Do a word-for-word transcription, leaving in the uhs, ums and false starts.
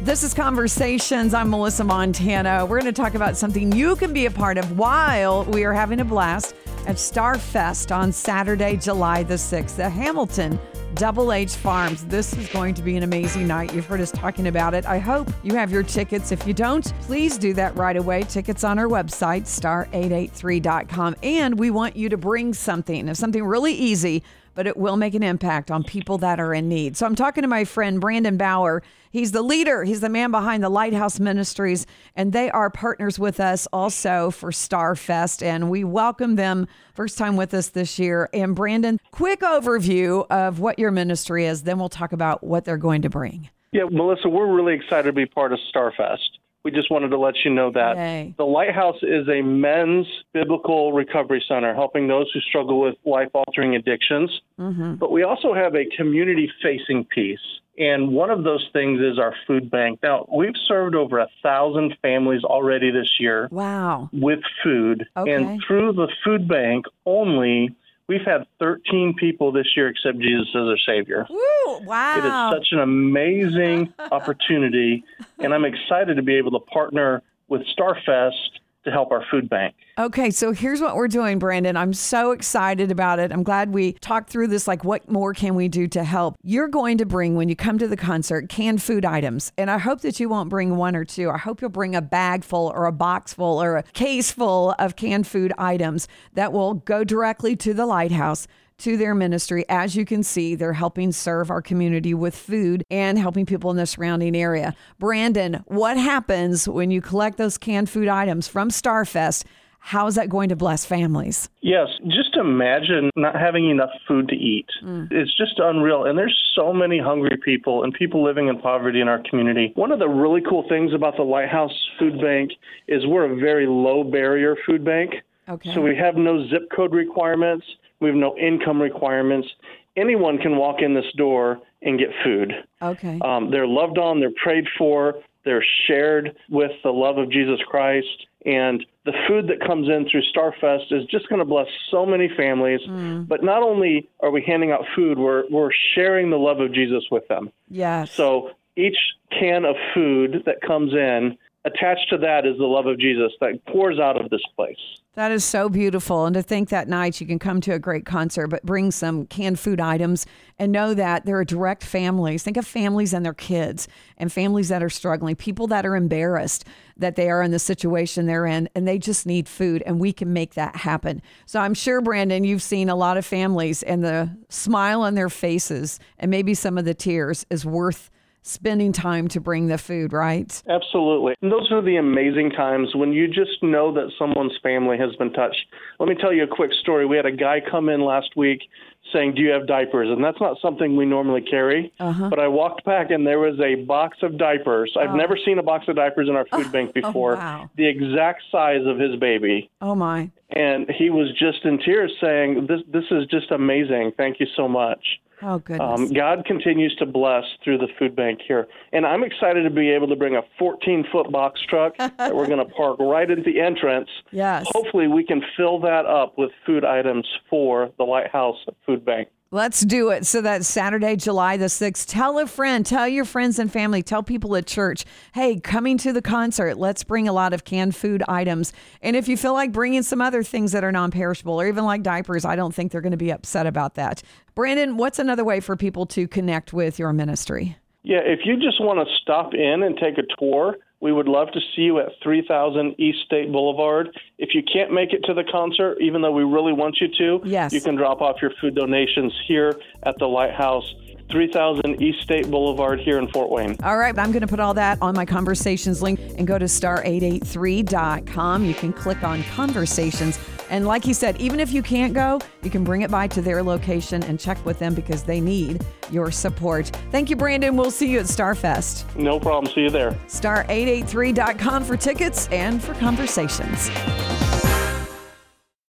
This is Conversations. I'm Melissa Montana. We're going to talk about something you can be a part of while we are having a blast at Starfest on Saturday, July the sixth at Hamilton Double H Farms. This is going to be an amazing night. You've heard us talking about it. I hope you have your tickets. If you don't, please do that right away. Tickets on our website, star eight eight three dot com. And we want you to bring something. It's something really easy, but it will make an impact on people that are in need. So I'm talking to my friend Brandon Bauer. He's the leader. He's the man behind the Lighthouse Ministries, and they are partners with us also for Starfest, and we welcome them first time with us this year. And Brandon, quick overview of what your ministry is, then we'll talk about what they're going to bring. Yeah, Melissa, we're really excited to be part of Starfest. We just wanted to let you know that Yay. The Lighthouse is a men's biblical recovery center, helping those who struggle with life-altering addictions. Mm-hmm. But we also have a community-facing piece, and one of those things is our food bank. Now, we've served over a thousand families already this year. Wow. With food, okay. And through the food bank only, we've had thirteen people this year accept Jesus as their Savior. Woo, wow. It is such an amazing opportunity, and I'm excited to be able to partner with Starfest to help our food bank. Okay, so here's what we're doing, Brandon. I'm so excited about it. I'm glad we talked through this, like what more can we do to help? You're going to bring, when you come to the concert, canned food items. And I hope that you won't bring one or two. I hope you'll bring a bag full or a box full or a case full of canned food items that will go directly to the Lighthouse, to their ministry. As you can see, they're helping serve our community with food and helping people in the surrounding area. Brandon, what happens when you collect those canned food items from Starfest? How is that going to bless families? Yes, just imagine not having enough food to eat. Mm. It's just unreal. And there's so many hungry people and people living in poverty in our community. One of the really cool things about the Lighthouse Food Bank is we're a very low barrier food bank. Okay. So we have no zip code requirements. We have no income requirements. Anyone can walk in this door and get food. Okay. Um, they're loved on, they're prayed for, they're shared with the love of Jesus Christ. And the food that comes in through Starfest is just going to bless so many families. Mm. But not only are we handing out food, we're we're sharing the love of Jesus with them. Yes. So each can of food that comes in, attached to that is the love of Jesus that pours out of this place. That is so beautiful. And to think that night you can come to a great concert, but bring some canned food items and know that there are direct families. Think of families and their kids and families that are struggling, people that are embarrassed that they are in the situation they're in and they just need food, and we can make that happen. So I'm sure, Brandon, you've seen a lot of families, and the smile on their faces and maybe some of the tears is worth spending time to bring the food, right? Absolutely. And those are the amazing times when you just know that someone's family has been touched. Let me tell you a quick story. We had a guy come in last week saying, "Do you have diapers?" And that's not something we normally carry. Uh-huh. But I walked back and there was a box of diapers. I've oh. never seen a box of diapers in our food bank before. Oh, wow. The exact size of his baby. Oh, my. And he was just in tears saying, this, this is just amazing. Thank you so much. Oh, goodness. Um, God continues to bless through the food bank here. And I'm excited to be able to bring a fourteen-foot box truck that we're going to park right at the entrance. Yes. Hopefully we can fill that up with food items for the Lighthouse Food Bank. Let's do it. So that's Saturday, July the sixth. Tell a friend, tell your friends and family, tell people at church, hey, coming to the concert, let's bring a lot of canned food items. And if you feel like bringing some other things that are non-perishable or even like diapers, I don't think they're going to be upset about that. Brandon, what's another way for people to connect with your ministry? Yeah, if you just want to stop in and take a tour, we would love to see you at three thousand East State Boulevard. If you can't make it to the concert, even though we really want you to, yes. you can drop off your food donations here at the Lighthouse, three thousand East State Boulevard here in Fort Wayne. All right, I'm going to put all that on my Conversations link and go to star eight eight three dot com. You can click on Conversations. And like he said, even if you can't go, you can bring it by to their location and check with them because they need your support. Thank you, Brandon. We'll see you at Starfest. No problem. See you there. star eight eight three dot com for tickets and for Conversations.